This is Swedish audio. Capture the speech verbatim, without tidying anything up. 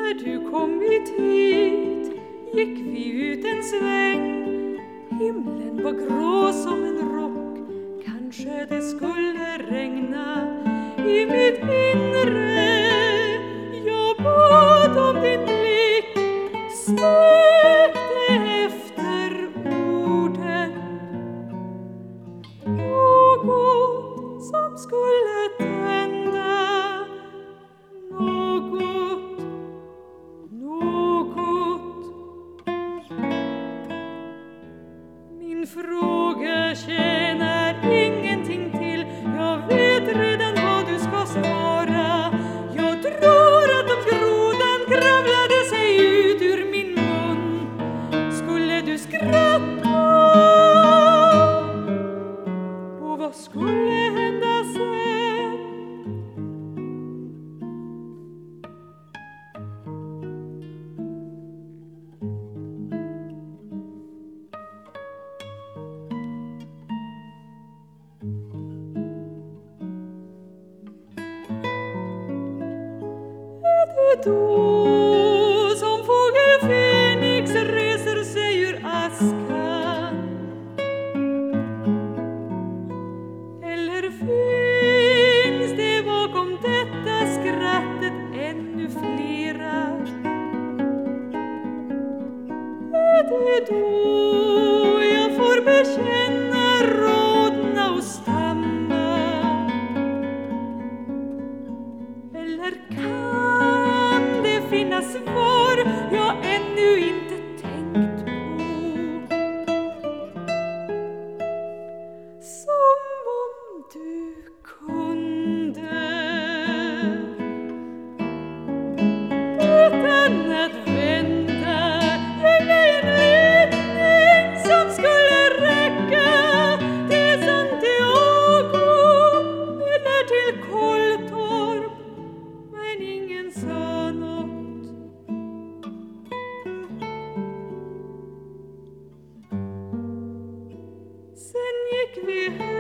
När du kommit hit gick vi ut en sväng. Himlen var grå som en rock, kanske det skulle regna. I mitt inre jag bad om din blick, sökte efter orden, något som skulle tända, något, något. Min fråga tjänar ingenting till, jag vet redan vad du ska svara. Jag tror att om grodan kravlade sig ut ur min mun skulle du skratta. Och vad skulle hända sen? Är det då som fågel Fenix reser sig ur askan? Eller finns det bakom detta skrattet ännu flera? Är det då jag får bekänna, rodna och stamma? Eller kan det finnas svar jag ännu inte tänkt på? Som om du kunde utan att vänta ge mig en ledning som skulle räcka till Santiago eller till Kolltorp. Men ingen sa något. Sen gick vi hem.